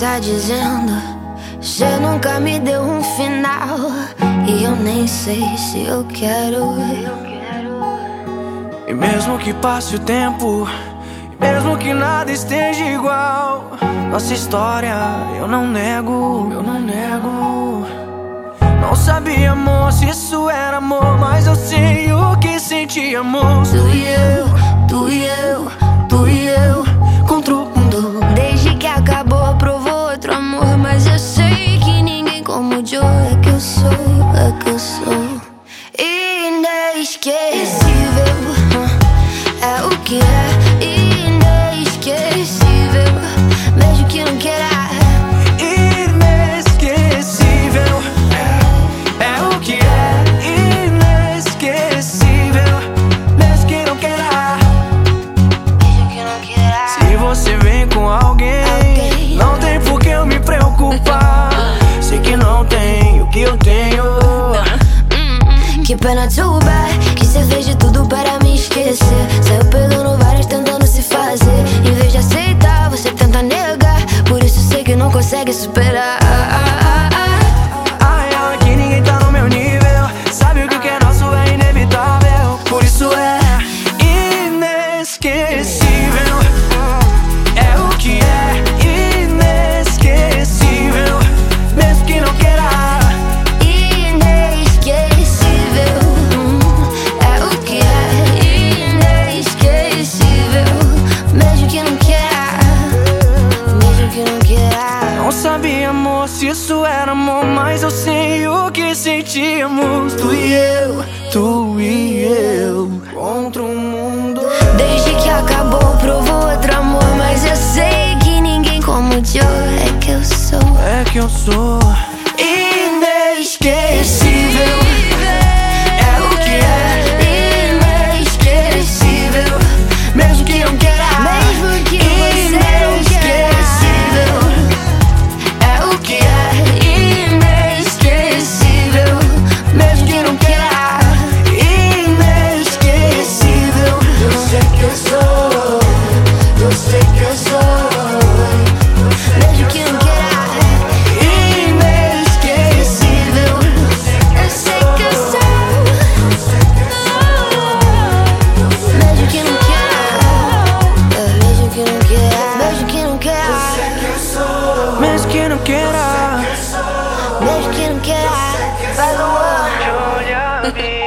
começar dizendo: cê nunca me deu um final, e eu nem sei se eu quero. E mesmo que passe o tempo, e mesmo que nada esteja igual, nossa história eu não nego, eu não nego. Não sabia, amor, se isso era amor, mas eu sei o que sentíamos. Tu e eu, tu e eu, tu e eu, contra o mundo. Desde que acabou, provou outro amor, mas eu sei que ninguém como o Joe. É que eu sou inesquecível. É o que é inesquecível, mesmo que não queira. Inesquecível, é o que é inesquecível, mesmo que não queira. Se você vem com alguém, não tem por que eu me preocupar. Sei que não tem o que eu tenho. Que pena, too bad, que cê fez de tudo para me esquecer. Saiu pegando várias tentando se fazer. Em vez de aceitar, você tenta negar. Por isso sei que não consegue superar. Ela que ninguém tá no meu nível. Sabe o que é nosso é inevitável. Por isso é inesquecível. É o que é inesquecível, mesmo que não queira. Não sabia, amor, se isso era amor, mas eu sei o que sentíamos. Tu e eu, contra o mundo. Desde que acabou, provou outro amor, mas eu sei que ninguém como o Joe. É que eu sou Inesquecível. É o que é inesquecível, mesmo que não queira. Mesmo que você não queira. É o que é inesquecível, mesmo que não queira. Inesquecível. Eu sei que eu sou, eu sei que eu sou. Mesmo que não queira. Inesquecível. Eu sei que eu sou. Mesmo que não queira. Mesmo que não queira. Mesmo que não queira. Mesmo que não queira. Mesmo que não queira. Vai, Luan.